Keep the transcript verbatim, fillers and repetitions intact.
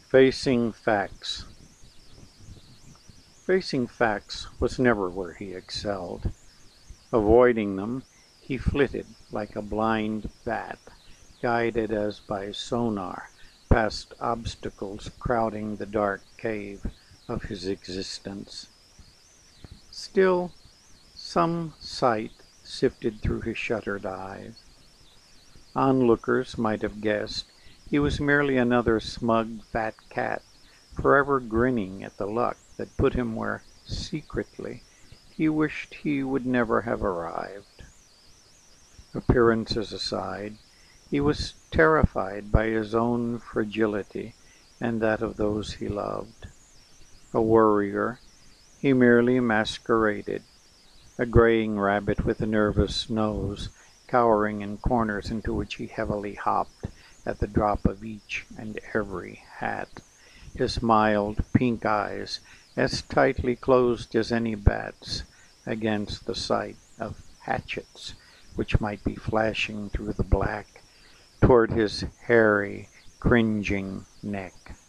Facing facts. Facing facts was never where he excelled. Avoiding them, he flitted like a blind bat, guided as by sonar past obstacles crowding the dark cave of his existence. Still, some sight sifted through his shuttered eyes. Onlookers might have guessed he was merely another smug fat cat, forever grinning at the luck that put him where, secretly, he wished he would never have arrived. Appearances aside, he was terrified by his own fragility and that of those he loved. A worrier, he merely masqueraded, a graying rabbit with a nervous nose, cowering in corners into which he heavily hopped at the drop of each and every hat, his mild pink eyes as tightly closed as any bat's against the sight of hatchets which might be flashing through the black toward his hairy, cringing neck.